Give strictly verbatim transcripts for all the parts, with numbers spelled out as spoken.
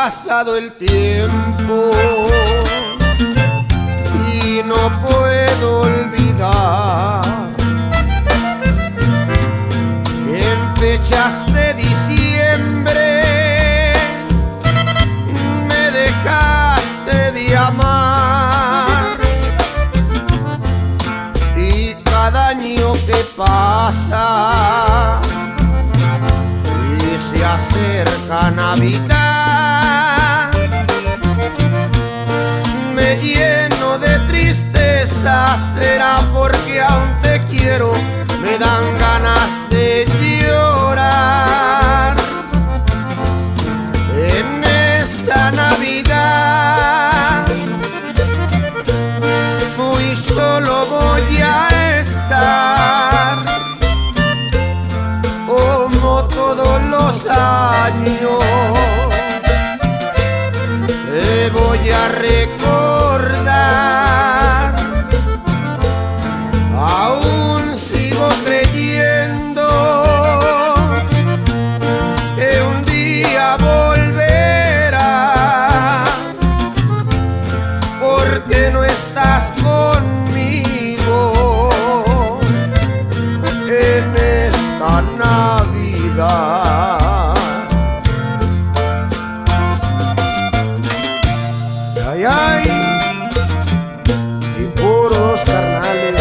pasado el tiempo y no puedo olvidar que en fechas de diciembre me dejaste de amar, y cada año que pasa y se acerca Navidad me lleno de tristeza. Será porque aún te quiero, me dan ganas de llorar. En esta Navidad muy solo voy a estar, como todos los años. Te voy a recordar, aún sigo creyendo que un día volverás, porque no estás conmigo en esta Navidad. Ay, ay, impuros carnales.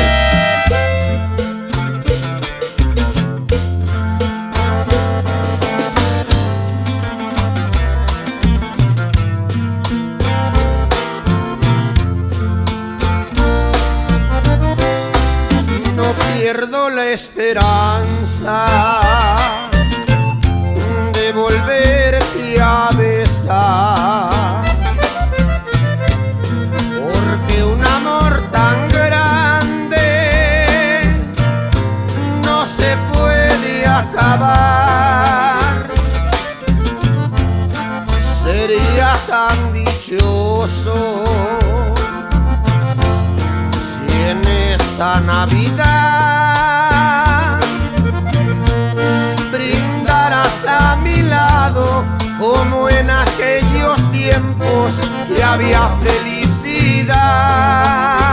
No pierdo la esperanza de volverte a besar, porque un amor tan grande no se puede acabar. Sería tan dichoso si en esta Navidad brindaras a mi lado, como en aquellos tiempos que había felicidad.